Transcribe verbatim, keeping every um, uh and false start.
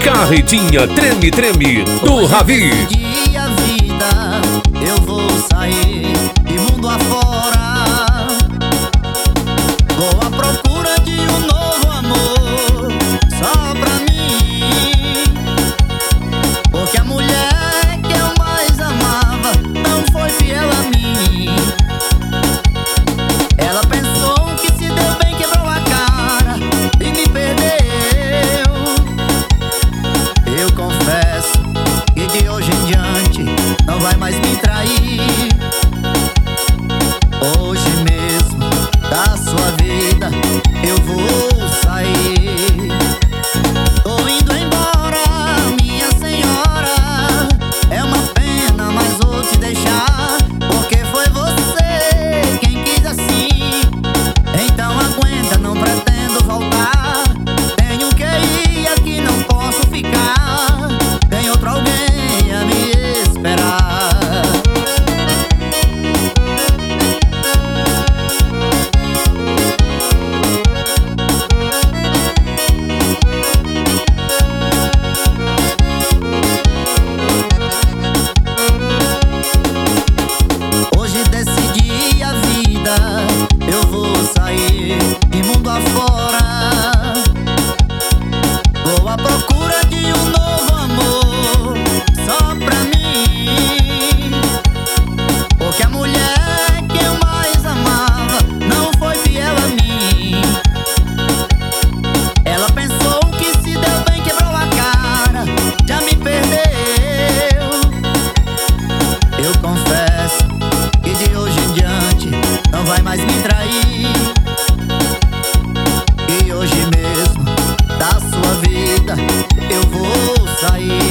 Carretinha Treme Treme do Ravi. Decidi a vida, eu vou sair de mundo afora. Vou à procura de um novo amor só pra mim, porque a mulher que eu mais amava não foi fiel a mim. Ela pensou que se deu bem, quebrou a cara e me perdeu. Eu confesso que de hoje em diante não vai mais me trair. Hoje mesmo da sua vida eu vou sair. Tô indo embora, minha senhora. É uma pena, mas vou te deixar, porque foi você quem quis assim. Então aguenta, não pretendo voltar. Tenho que ir, aqui não posso ficar. Tem outro alguém a me esperar. Hoje decidi a vida, eu vou sair de mundo afora. Vou à procura de um novo amor só pra mim, porque a mulher que eu mais amava não foi fiel a mim. Ela pensou que se deu bem, quebrou a cara, já me perdeu. Eu confesso que de hoje em diante não vai mais me trair. E hoje mesmo da sua vida eu vou sair.